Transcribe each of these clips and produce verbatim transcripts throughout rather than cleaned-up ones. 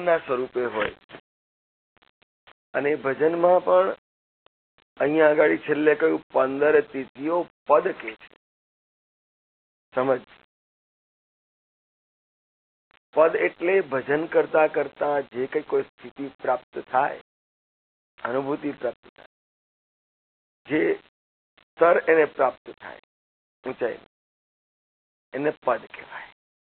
ભજનના સ્વરૂપે હોય. અને ભજનમાં પણ અહીંયા આગળ છેલ્લે કહ્યું પંદર તિથિઓ પદ કે છે. સમજ. પદ એટલે ભજન કરતા કરતા જે કઈ કોઈ સ્થિતિ પ્રાપ્ત થાય, અનુભૂતિ પ્રાપ્ત થાય, જે સ્તર એને પ્રાપ્ત થાય ઊંચાઈ, એને પદ કહેવાય.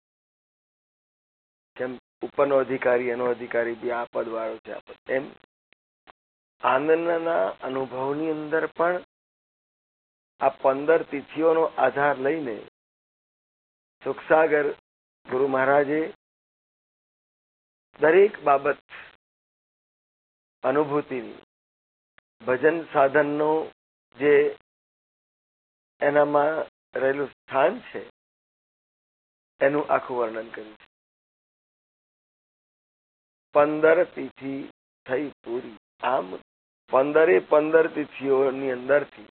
જેમ ઉપરનો અધિકારી એનો અધિકારી બી આ પદ વાળો છે, આ પદ. એમ આનંદના અનુભવની અંદર પણ આ પંદર તિથિઓનો આધાર લઈને સુખસાગર ગુરુ મહારાજે દરેક બાબત અનુભૂતિની, ભજન સાધનનો જે એનામાં રહેલું સ્થાન છે એનું આખું વર્ણન કર્યું છે. પંદર તિથિ થઈ પૂરી. આમ પંદરે પંદર તિથિઓની અંદરથી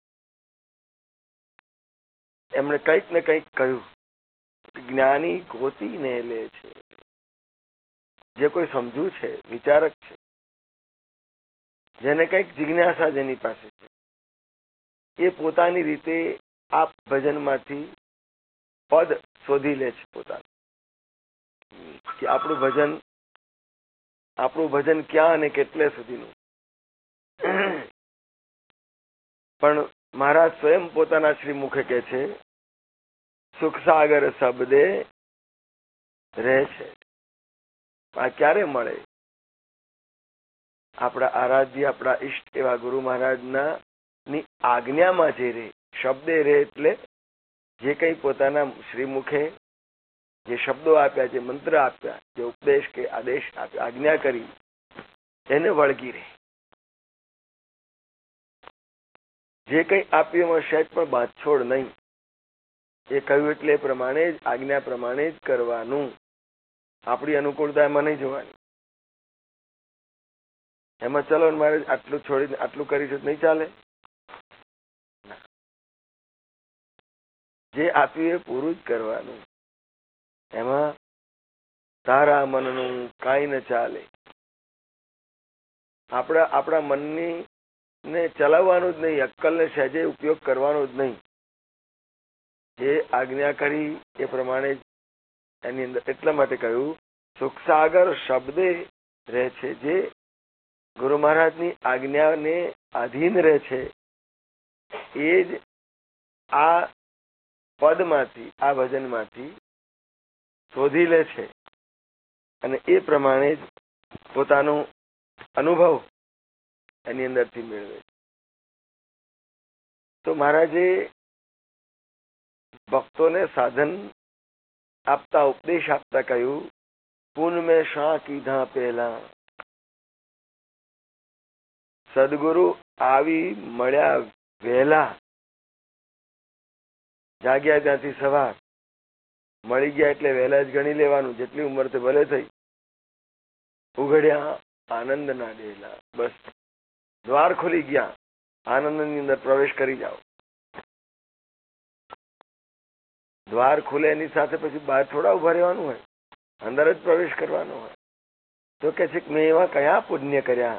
એમણે કંઈક ને કંઈક કહ્યું. જ્ઞાની ગોતીને લે છે. જે કોઈ સમજુ છે, વિચારક છે, જેને કંઈક જિજ્ઞાસા જેની પાસે છે, એ પોતાની રીતે આ ભજનમાંથી પદ શોધી લે છે પોતાનું, કે આપણું ભજન આપણું ભજન ક્યાં અને કેટલે સુધીનું. પણ મહારાજ સ્વયં પોતાના શ્રી મુખે કહે છે સુખસાગર શબ્દે રહે છે. આ ક્યારે મળે? આપણા આરાધ્ય, આપણા ઈષ્ટ એવા ગુરુ મહારાજના ની આજ્ઞામાં જે રે. શબ્દે રે એટલે જે કંઈ પોતાના શ્રીમુખે જે શબ્દો આપ્યા, જે મંત્ર આપ્યા, જે ઉપદેશ કે આદેશ આપ્યા, આજ્ઞા કરી, એને વળગી રહે. જે કંઈ આપ્યું એમાં સહેજ પણ બાંધછોડ નહીં. એ કહ્યું એટલે એ પ્રમાણે જ, આજ્ઞા પ્રમાણે જ કરવાનું. આપણી અનુકૂળતા એમાં નહીં જોવાની. એમાં ચલો મારે આટલું છોડીને આટલું કરીશું નહીં ચાલે. જે આપ્યું એ પૂરું જ કરવાનું. એમાં તારા મનનું કાંઈ ન ચાલે. આપણા આપણા મનની ને ચલાવવાનું જ નહીં, અક્કલને સહેજે ઉપયોગ કરવાનો જ નહીં. જે આજ્ઞા કરી એ પ્રમાણે એની અંદર. એટલા માટે કહ્યું સુખસાગર શબ્દે રહે છે. જે ગુરુ મહારાજની આજ્ઞાને આધીન રહે છે એ જ આ પદમાંથી, આ ભજનમાંથી શોધી લે છે અને એ પ્રમાણે જ પોતાનો અનુભવ એની અંદરથી મેળવે. તો મહારાજે ભક્તોને સાધન આપતા, ઉપદેશ આપતા કહ્યું પુન મેં શા કીધા પહેલા. સદગુરુ આવી મળ્યા વહેલા. જાગ્યા ત્યાંથી સવાર, મળી ગયા એટલે વહેલા જ ગણી લેવાનું. જેટલી ઉંમર તે ભલે થઈ. ઉઘડ્યા આનંદના ડેલા. બસ દ્વાર ખુલી ગયા, આનંદની અંદર પ્રવેશ કરી જાઓ. દ્વાર ખુલે એની સાથે પછી બહાર થોડા ઉભા રહેવાનું હોય, અંદર જ પ્રવેશ કરવાનો હોય. તો કે છે મેં એવા કયા પુણ્ય કર્યા.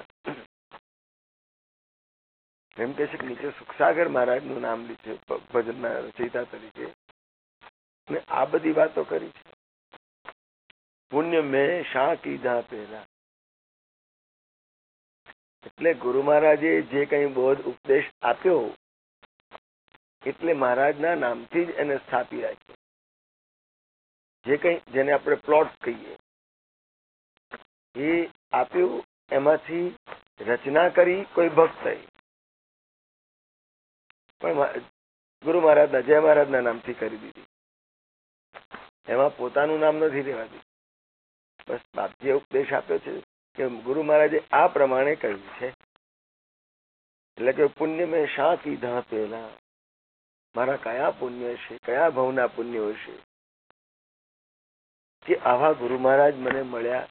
એમ કે છે કે નીચે સુખસાગર મહારાજનું નામ લીધું ભજનના રચયિતા તરીકે, ને આ બધી વાતો કરી છે. પુણ્ય મેં શા કીધા પહેલા. એટલે ગુરુ મહારાજે જે કઈ બોધ ઉપદેશ આપ્યો એટલે મહારાજના નામથી જ એને સ્થાપી રાખ્યો. જે કઈ જેને આપણે પ્લોટ કહીએ એ આપ્યું, એમાંથી રચના કરી કોઈ ભક્તએ. પણ ગુરુ મહારાજના, જય મહારાજના નામથી કરી દીધી. એમાં પોતાનું નામ નથી રહેવા દીધું. બસ બાપજીએ ઉપદેશ આપ્યો છે કે ગુરુ મહારાજે આ પ્રમાણે કહ્યું છે. એટલે કે પુણ્ય મેં શા કીધા પહેલા. મારા કયા પુણ્ય છે, કયા ભવના પુણ્યો છે કે આવા ગુરુ મહારાજ મને મળ્યા,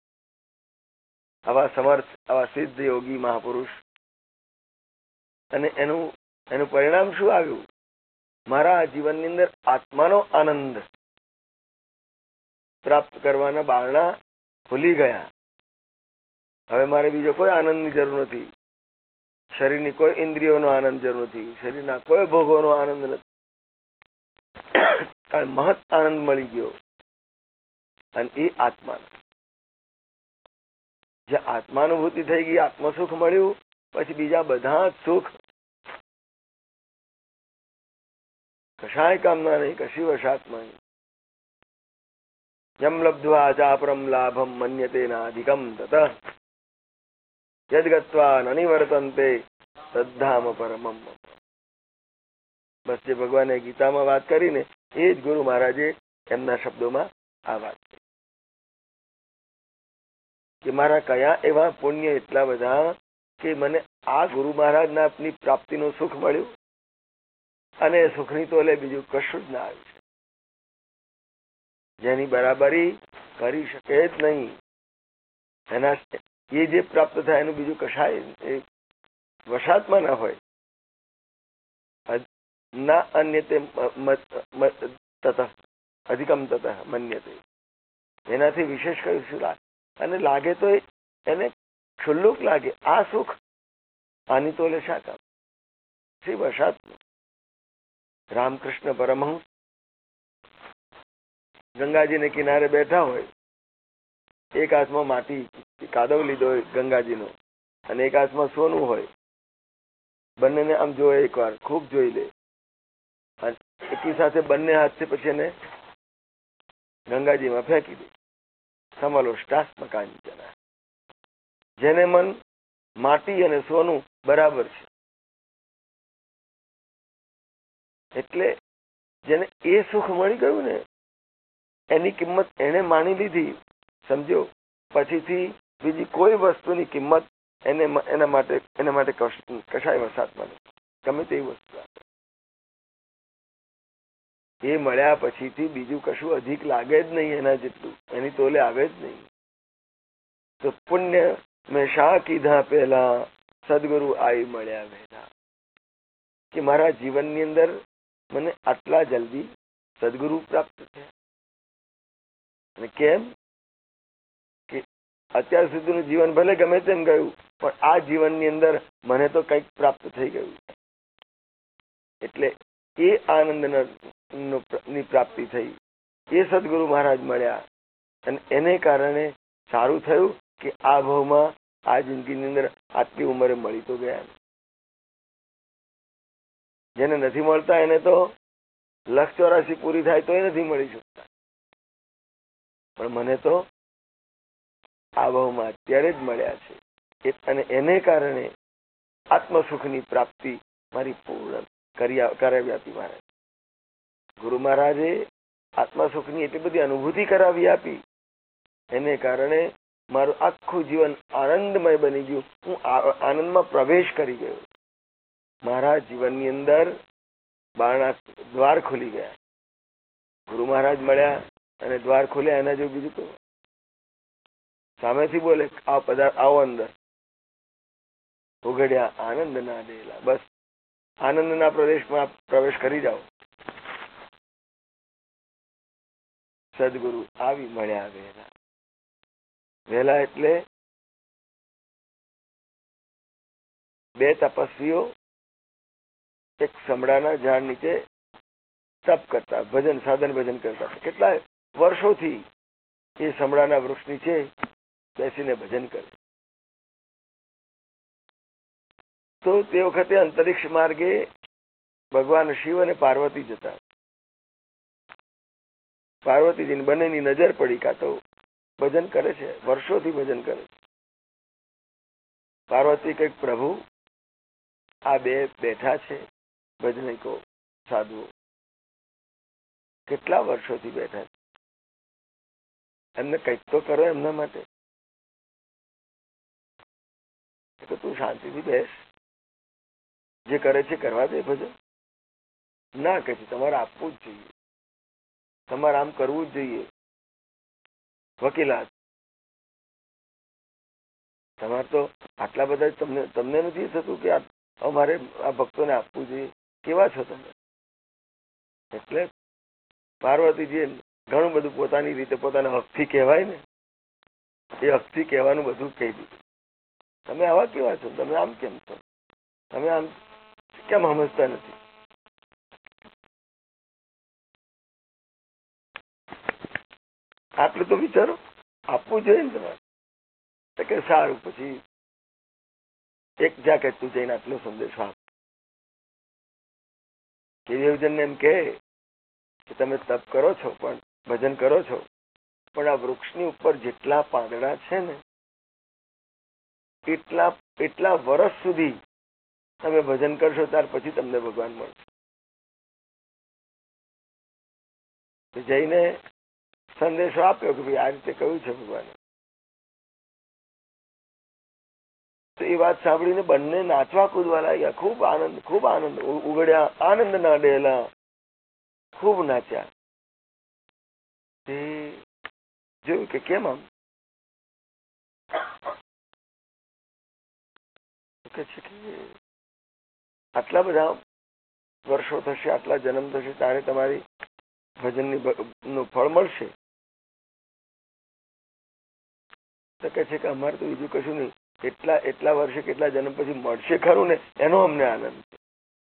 આવા સમર્થ, આવા સિદ્ધ યોગી મહાપુરુષ. અને એનું એનું પરિણામ શું આવ્યું? મારા જીવનની અંદર આત્માનો આનંદ પ્રાપ્ત કરવાના બારણા ખુલી ગયા. હવે મારે બીજો કોઈ આનંદની જરૂર નથી, શરીરની કોઈ ઇન્દ્રિયોનો આનંદ જરૂર નથી, શરીરના કોઈ ભોગોનો આનંદ નથી, કારણ મહત આનંદ મળી ગયો. અને એ આત્મા, જે આત્માનુભૂતિ થઈ ગઈ, આત્મસુખ મળ્યું, પછી બીજા બધા સુખ કશાય કામના નહીં, કશી વશાત્મા નહીં. યમ લબ્ધ્વા ચાપરમ લાભમ મન્યતે નાધિકમ તત યદ્ગત્વા નનિવર્તન્તે તદ્ધામ પરમમ. બસ જે ભગવાને ગીતામાં વાત કરીને એ જ ગુરુ મહારાજે એમના શબ્દોમાં આ વાત કરી કે મારા કયા એવા પુણ્ય એટલા બધા કે મને આ ગુરુ મહારાજના ની પ્રાપ્તિનું સુખ મળ્યું, અને સુખની તોલે બીજું કશું જ ના આવ્યું છે, જેની બરાબરી કરી શકે જ નહીં. એના એ જે પ્રાપ્ત થાય એનું બીજું કશાય એ વશાત્મા ના હોય. ના અન્યતે તત અધિકમ તત મન્યતે, એનાથી વિશેષ કયું શું લાગે? અને લાગે તો એને ક્ષુલ્લુક લાગે. આ સુખ આની તોલે શા કામ? શ્રી વશાત્મા રામકૃષ્ણ પરમહંસ ગંગાજીને કિનારે બેઠા હોય, એક હાથમાં માટી કાદવ લીધો હોય ગંગાજીનો, અને એક હાથમાં સોનું હોય. બંનેને આમ જોયે, એકવાર ખૂબ જોઈ લે, અને એકી સાથે બંને હાથથી પછી એને ગંગાજીમાં ફેંકી દે. સમલો સ્ટાસ્મ કાંચના. જેને મન માટી અને સોનું બરાબર છે, એટલે જેને એ સુખ મળી ગયું ને એની કિંમત એને માની લીધી, સમજો. પછીથી બીજી કોઈ વસ્તુની કિંમત એને એના માટે એના માટે કશાય વસાતમાં નહીં, ગમે તેવી વસ્તુ એ મળ્યા પછીથી બીજું કશું અધિક લાગે જ નહીં એના જેટલું, એની તોલે આવે જ નહીં. તો પુણ્ય મેં શા કીધા પહેલા, સદગુરુ આઈ મળ્યા વહેલા. કે મારા જીવનની અંદર મને આટલા જલ્દી સદગુરુ પ્રાપ્ત થયા. અને કેમ કે અત્યાર સુધીનું જીવન ભલે ગમે તેમ ગયું, પણ આ જીવનની અંદર મને તો કંઈક પ્રાપ્ત થઈ ગયું. એટલે એ આનંદ ની પ્રાપ્તિ થઈ, એ સદગુરુ મહારાજ મળ્યા, અને એને કારણે સારું થયું કે આ ભાવમાં આ જિંદગીની અંદર આટલી ઉંમરે મળી તો ગયા. જેને નથી મળતા એને તો લક્ષ ચોરાસી પૂરી થાય તો એ નથી મળી શકતા, પણ મને તો આ ભાવમાં અત્યારે જ મળ્યા છે. અને એને કારણે આત્મસુખની પ્રાપ્તિ મારી પૂર્ણ કરાવી આપી. મહારાજ ગુરુ મહારાજે આત્મસુખની એટલી બધી અનુભૂતિ કરાવી આપી, એને કારણે મારું આખું જીવન આનંદમય બની ગયું. હું આનંદમાં પ્રવેશ કરી ગયો. મારા જીવનની અંદર બારણા દ્વાર ખુલી ગયા. ગુરુ મહારાજ મળ્યા અને દ્વાર ખુલ્યા, એના જેવું બીજું કોઈ. સામેથી બોલે આવો પદાર્થ, આવો અંદર. ઉઘડ્યા આનંદ ના ડેલા. બસ આનંદના પ્રદેશમાં પ્રવેશ કરી જાઓ. સદગુરુ આવી મળ્યા વહેલા. વહેલા એટલે બે તપસ્વીઓ એક સમડાના ઝાડ નીચે તપ કરતા, ભજન સાધન ભજન કરતા. કેટલા વર્ષોથી એ સમડાના વૃક્ષ નીચે બેસીને ભજન કરે. તો તે વખતે અંતરિક્ષ માર્ગે ભગવાન શિવ અને પાર્વતી જતા. પાર્વતીજીની બંનેની નજર પડી, કાં તો ભજન કરે છે, વર્ષોથી ભજન કરે છે. પાર્વતી કંઈક પ્રભુ આ બે બેઠા છે ભજનિકો સાધુઓ, કેટલા વર્ષોથી બેઠા છે, એમને કંઈક તો કરો એમના માટે. તો તું શાંતિથી બેસ, જે કરે છે કરવા દે ભજન. ના કહે છે તમારે આપવું જ જોઈએ, તમારે આમ કરવું જ જોઈએ. વકીલાત તમારે તો આટલા બધા તમને તમને નથી થતું કે અમારે આ ભક્તોને આપવું જોઈએ? કેવા છો તમે? એટલે પાર્વતીજીએ ઘણું બધું પોતાની રીતે પોતાના હકથી કહેવાય ને, એ હકથી કહેવાનું બધું કહી દીધું. તમે આવા કેવા છો, તમે આમ કેમ છો, તમે આમ કેમ સમજતા નથી? આટલું તો વિચારો, આપવું જોઈએ ને તમારે. કે સારું, પછી એક જાકેટ તું જઈને આટલો સંદેશો આપ. કેવીજનને એમ કે તમે તપ કરો છો, પણ ભજન કરો છો, પણ આ વૃક્ષની ઉપર જેટલા પાંદડા છે ને એટલા એટલા વર્ષ સુધી તમે ભજન કરશો, ત્યાર પછી તમને ભગવાન મળશે. જઈને સંદેશો આપ્યો કે ભાઈ આ રીતે કહ્યું છે ભગવાને. તો એ વાત સાંભળીને બંને નાચવા કૂદવા લાગ્યા. ખૂબ આનંદ, ખૂબ આનંદ ઉગડ્યા, આનંદ ના ડેલા, ખૂબ નાચ્યા. તે જોયું કે કેમ આમ કે છે કે આટલા બધા વર્ષો થશે, આટલા જન્મ થશે, ત્યારે તમારી ભજનની નું ફળ મળશે. તો કે છે કે અમારે તો બીજું કશું નહીં, એટલા એટલા વર્ષે કેટલા જન્મ પછી મળશે ખરું ને, એનો અમને આનંદ છે.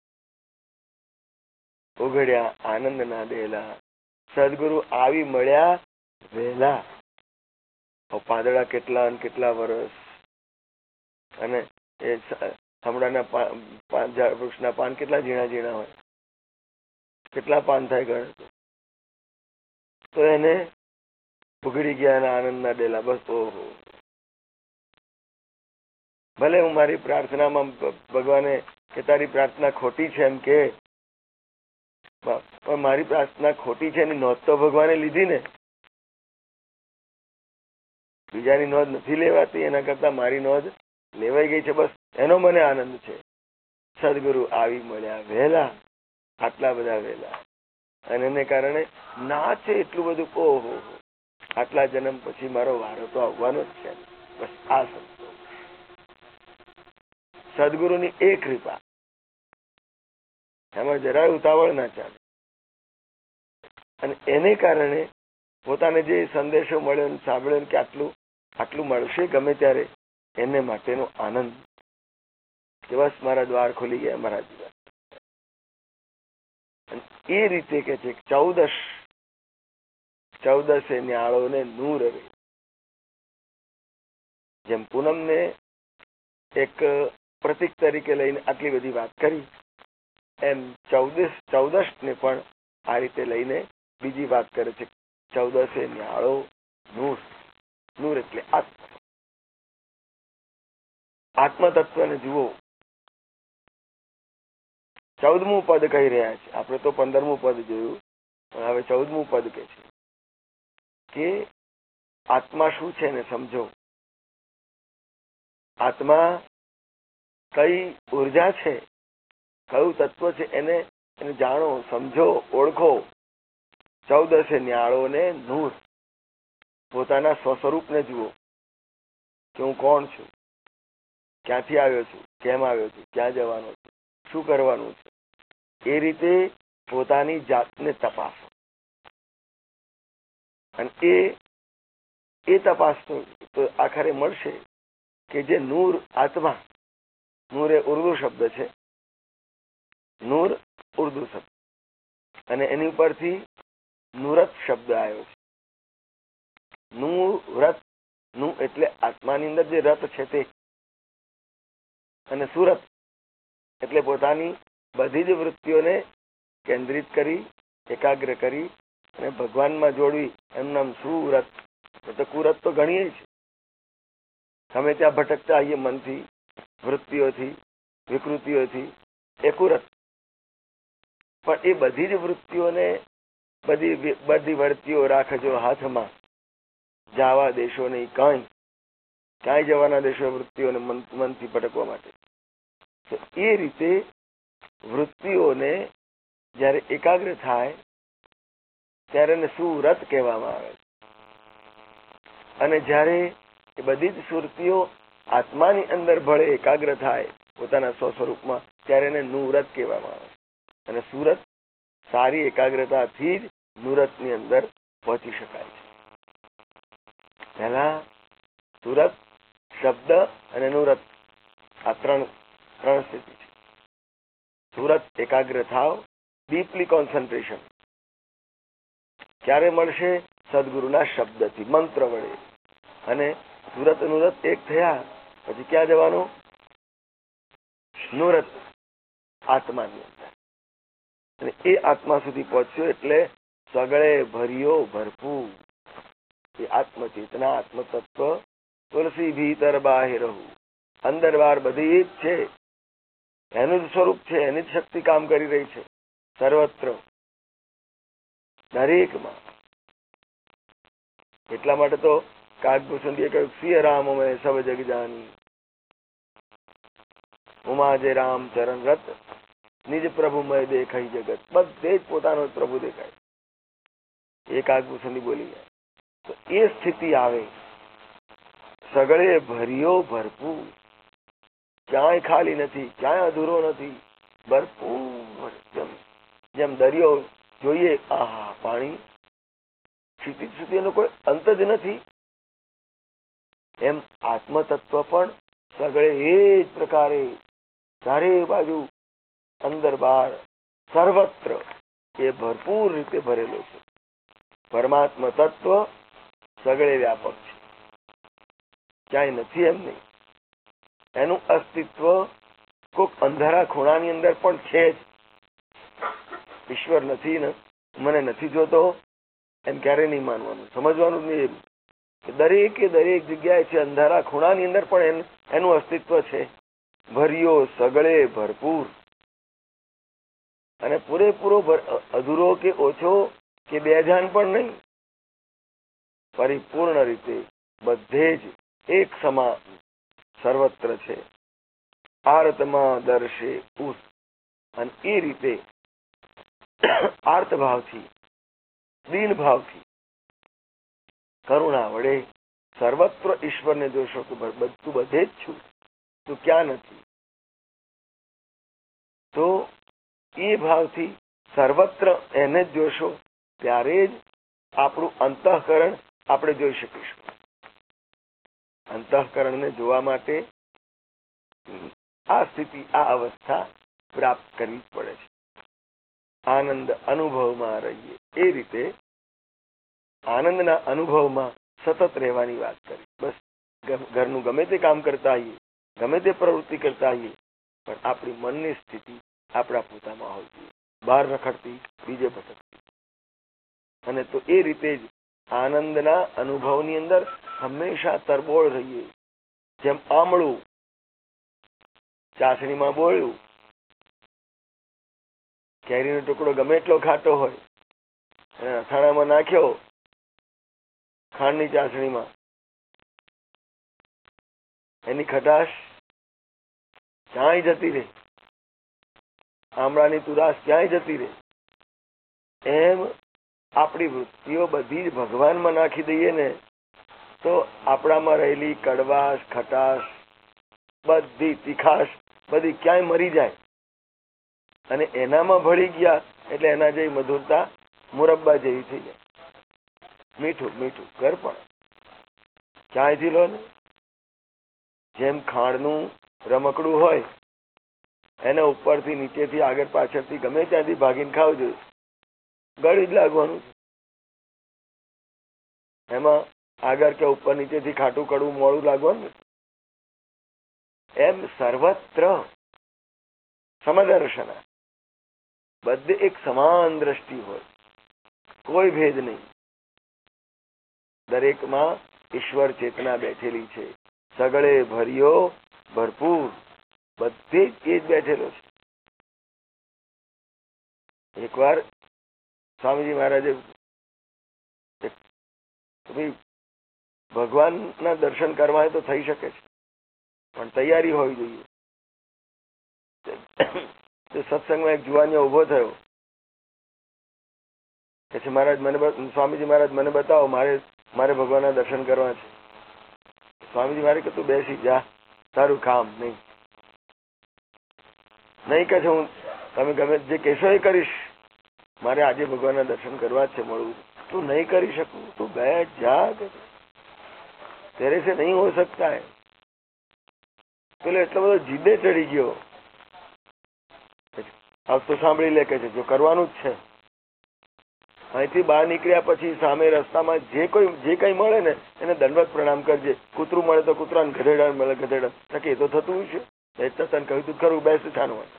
ઉઘડ્યા આનંદ ના ડેલા, સદગુરુ આવી મળ્યા વહેલા. પાંદડા કેટલા અને કેટલા વર્ષ, અને એ હમણાંના વૃક્ષના પાન કેટલા ઝીણા ઝીણા હોય, કેટલા પાન થાય ગણ. તો એને ઉઘડી ગયા અને આનંદના ડેલા. બસ ઓહો, ભલે હું મારી પ્રાર્થનામાં ભગવાને કે તારી પ્રાર્થના ખોટી છે એમ કે, પણ મારી પ્રાર્થના ખોટી છે એની નોંધ તો ભગવાને લીધી ને. બીજાની નોંધ નથી લેવાતી, એના કરતા મારી નોંધ લેવાઈ ગઈ છે. બસ એનો મને આનંદ છે. સદગુરુ આવી મળ્યા વહેલા, આટલા બધા વહેલા, અને એને કારણે નાચે એટલું બધું. ઓહો, આટલા જન્મ પછી મારો વારો તો આવવાનો જ છે. બસ આ સદગુરુની એ કૃપા, એમાં જરાય ઉતાવળ ના ચાલે. અને એને કારણે પોતાને જે સંદેશો મળ્યો, સાંભળ્યો કે આટલું આટલું મળશે ગમે ત્યારે, એને માટેનો આનંદ કે બસ મારા દ્વાર ખોલી ગયા મારા જીવન. એ રીતે કે છે ચૌદશ ચૌદસે ન્યાળો ને નૂર રે. જેમ પૂનમને એક પ્રતિક તરીકે લઈને આટલી બધી વાત કરી, એમ ચૌદશ ચૌદશ ને પણ આ રીતે લઈને બીજી વાત કરે છે. ચૌદસે ન્યાળો નૂર. નૂર એટલે આત્મ આત્મતત્વને જુઓ. ચૌદમું પદ કહી રહ્યા છે. આપણે તો પંદરમું પદ જોયું, પણ હવે ચૌદમું પદ કે છે કે આત્મા શું છે ને સમજો. આત્મા કઈ ઉર્જા છે, કયું તત્વ છે, એને એને જાણો, સમજો, ઓળખો. ચૌદસે ન્યાળો ને નૂર. પોતાના સ્વસ્વરૂપને જુઓ કે હું કોણ છું, ક્યાંથી આવ્યો છું, કેમ આવ્યો છું, ક્યાં જવાનો છું, શું કરવાનું છે. એ રીતે પોતાની જાતને તપાસો. અને એ એ તપાસતો તો આખરે મળશે કે જે નૂર આત્મા, નૂર એ ઉર્દુ શબ્દ છે, નૂર ઉર્દુ શબ્દ, અને એની ઉપરથી નુરત શબ્દ આવ્યો છે. નુરત, નું એટલે આત્માની અંદર જે રત છે તે, અને સુરત એટલે પોતાની બધી જ વૃત્તિઓને કેન્દ્રિત કરી, એકાગ્ર કરી અને ભગવાનમાં જોડવી. એમનું નામ સુરત. તો કુરત તો ગણીએ છે, અમે ત્યાં ભટકતા આવીએ મનથી, વૃત્તિઓથી, વિકૃતિઓથી, એ કુરત. પણ એ બધી જ વૃત્તિઓને, બધી બધી વળતીઓ રાખજો હાથમાં, જાવા દેશો નહીં કાંઈ. ક્યાંય જવાના દેશો વૃત્તિઓને મનથી ભટકવા માટે. તો એ રીતે વૃત્તિઓને જ્યારે એકાગ્ર થાય ત્યારે એને સુરત કહેવામાં આવે છે. અને જ્યારે એ બધી જ સુરતીઓ આત્માની અંદર ભળે, એકાગ્ર થાય પોતાના સ્વ સ્વરૂપમાં, ત્યારે એને નુરત કહેવામાં આવે. અને સુરત સારી એકાગ્રતાથી જ નુરતની અંદર પહોંચી શકાય છે. પહેલા સુરત શબ્દ અને નુરત આ ત્રણ ત્રણ સ્થિતિ છે. સુરત એકાગ્ર થાવ, ડીપલી કોન્સન્ટ્રેશન. ક્યારે મળશે? સદગુરુના શબ્દથી, મંત્ર વડે. અને સુરત નુરત એક થયા પછી ક્યાં જવાનું? નુરત આત્માની અંદર. અને એ આત્મા સુધી પહોંચ્યો એટલે સગળે ભર્યો ભરપૂર. એ આત્મચેતના, આત્મતત્વ તુલસી ભીતર બાહેર રહું, અંદર બહાર બધી જ છે. એનું જ સ્વરૂપ છે, એની જ શક્તિ કામ કરી રહી છે સર્વત્ર, દરેકમાં. એટલા માટે તો કાગભૂષણજીએ કહ્યું, સિંહ રામ મેં સબ જગ જાની, ઉમા જે રામ ચરણ રત, નિજ પ્રભુ મય દેખાઈ જગત. બધે જ પોતાનો પ્રભુ દેખાય. એ કાગભૂષણજી બોલી ગયા. તો એ સ્થિતિ આવે, સગળે ભર્યો ભરપૂર. ક્યાંય ખાલી નથી, ક્યાંય અધૂરો નથી, ભરપૂર. જેમ જેમ દરિયો જોઈએ, આહા પાણી ક્ષિતિજ સુધી એનો કોઈ અંત જ નથી, એમ આત્મતત્વ પણ સગળે એ જ પ્રકારે ચારે બાજુ, અંદર બહાર, સર્વત્ર એ ભરપૂર રીતે ભરેલો છે. પરમાત્મા તત્વ સગળે વ્યાપક છે, ક્યાંય નથી એમ નહીં. એનું અસ્તિત્વ કોઈક અંધારા ખૂણાની અંદર પણ છે જ. ઈશ્વર નથી ને મને નથી જોતો એમ ક્યારે નહીં માનવાનું, સમજવાનું જ નહીં. દરેકે દરેક જગ્યાએ છે, અંધારા ખૂણાની અંદર પણ એનું અસ્તિત્વ છે. ભર્યો સગળે ભરપૂર. અને પૂરેપૂરો અધૂરો કે ઓછો કે બેજાન પણ નહીં, પરિપૂર્ણ રીતે બધે જ એક સમાન સર્વત્ર છે. આર્તમાં દર્શે ઉસ. અને એ રીતે આર્ત ભાવથી, દીન ભાવથી, કરુણા વડે સર્વત્ર ઈશ્વરને જોશો કે બધું બધે જ છું, તું ક્યાં નથી. તો એ ભાવથી સર્વત્ર એને જ જોશો, ત્યારે જ આપણું અંતઃકરણ આપણે જોઈ શકીશું. અંતઃકરણને જોવા માટે આ સ્થિતિ, આ અવસ્થા પ્રાપ્ત કરવી પડે છે. આનંદ અનુભવમાં રહીએ, એ રીતે આનંદના અનુભવમાં સતત રહેવાની વાત કરી. બસ ઘરનું ગમે તે કામ કરતા આવીએ, ગમે તે પ્રવૃત્તિ કરતા આવીએ, પણ આપણી મનની સ્થિતિ આપણા પોતામાં હોવી જોઈએ, બહાર રખડતી, બીજે ભટકતી. અને તો એ રીતે જ આનંદના અનુભવની અંદર હંમેશા તરબોળ રહીએ. જેમ આમળું ચાસણીમાં બોળ્યું, કેરીનો ટુકડો ગમે એટલો ખાટો હોય અને અથાણામાં નાખ્યો ખાંડની ચાસણીમાં, એની ખટાશ ક્યાંય જતી રહે, આમળાની તુરાશ ક્યાંય જતી રહે. એમ આપણી વૃત્તિઓ બધી જ ભગવાનમાં નાખી દઈએ ને, તો આપણામાં રહેલી કડવાશ, ખટાશ, બધી તીખાશ બધી ક્યાંય મરી જાય. અને એનામાં ભળી ગયા એટલે એના જેવી મધુરતા મુરબ્બા જેવી થઈ જાય. મીઠું મીઠું ઘર પણ ક્યાંયથી લો ને. જેમ ખાંડનું રમકડું હોય, એને ઉપરથી નીચેથી આગળ પાછળથી ગમે ત્યાંથી ભાગીને ખાવ જોઈએ, ગળી જ લાગવાનું. એમાં આગળ કે ઉપર નીચેથી ખાટું કડવું મોડું લાગવાનું. એમ સર્વત્ર સમદર્શન, બધે એક સમાન દ્રષ્ટિ હોય, કોઈ ભેદ નહીં. દરેકમાં ઈશ્વર ચેતના બેઠેલી છે. સગળે ભર્યો ભરપૂર, બધે જ એ જ બેઠેલો છે. એકવાર સ્વામીજી મહારાજે ભગવાનના દર્શન કરવા તો થઈ શકે છે, પણ તૈયારી હોવી જોઈએ. સત્સંગમાં એક જુવાનિયો ઉભો થયો કે છે, મહારાજ મને, સ્વામીજી મહારાજ મને બતાવો, મારે મારે ભગવાનના દર્શન કરવા છે. સ્વામીજી મારે કે તું બેસી જા, તારું કામ નહીં. નહીં કે છે હું તમે ગમે જે કહેશો એ કરીશ, મારે આજે ભગવાનના દર્શન કરવા જ છે, મળવું. તું નહીં કરી શકું, તું બેઠ જા, તેરે સે નહીં હો સકતા હૈ. પેલો એટલો બધો જીદે ચડી ગયો, આવ તો સાંભળી લે કે છે જો કરવાનું જ છે. અહીંથી બહાર નીકળ્યા પછી સામે રસ્તામાં જે કોઈ જે કઈ મળે ને એને દંડવત પ્રણામ કરજે. કૂતરું મળે તો કૂતરા, ગધેડા મળે ગધેડા. કે એ તો થતું છે, એટલે તને કહ્યું તું ખરું, બેસ છાનું હોય.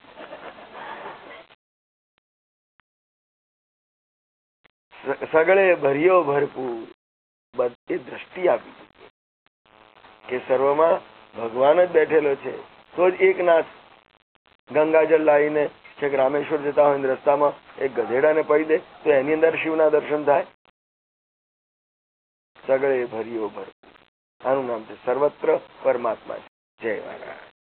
સગળે ભર્યો ભરપૂર, બધી દ્રષ્ટિ આપી કે સર્વમાં ભગવાન જ બેઠેલો છે. તો જ એક નાથ ગંગાજળ લાવીને છેક રામેશ્વર જતા હોય રસ્તામાં એક ગધેડાને પડી દે તો એની અંદર શિવના દર્શન થાય. સગળે ભર્યો ભરપૂર, આનું નામ છે સર્વત્ર પરમાત્મા છે. જય મહારાજ.